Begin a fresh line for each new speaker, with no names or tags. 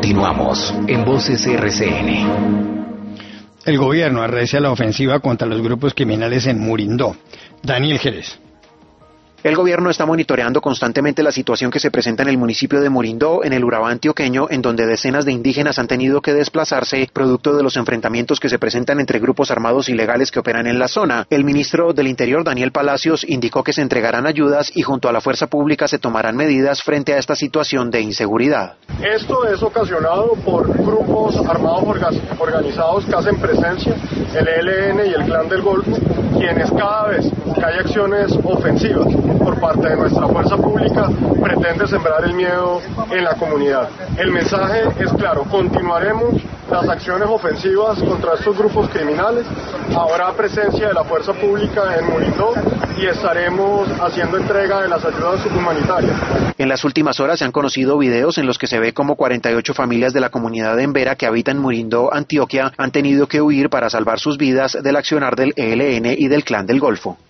Continuamos en Voces RCN.
El gobierno arrecia la ofensiva contra los grupos criminales en Murindó. Daniel Jerez.
El gobierno está monitoreando constantemente la situación que se presenta en el municipio de Murindó, en el Urabá antioqueño, en donde decenas de indígenas han tenido que desplazarse producto de los enfrentamientos que se presentan entre grupos armados ilegales que operan en la zona. El ministro del Interior, Daniel Palacios, indicó que se entregarán ayudas y junto a la fuerza pública se tomarán medidas frente a esta situación de inseguridad.
Esto es ocasionado por grupos armados organizados que hacen presencia, el ELN y el Clan del Golfo, quienes cada vez que hay acciones ofensivas por parte de nuestra fuerza pública pretende sembrar el miedo en la comunidad. El mensaje es claro, continuaremos las acciones ofensivas contra estos grupos criminales, habrá presencia de la fuerza pública en Murindó y estaremos haciendo entrega de las ayudas humanitarias.
En las últimas horas se han conocido videos en los que se ve como 48 familias de la comunidad de Embera que habitan Murindó, Antioquia, han tenido que huir para salvar sus vidas del accionar del ELN y del Clan del Golfo.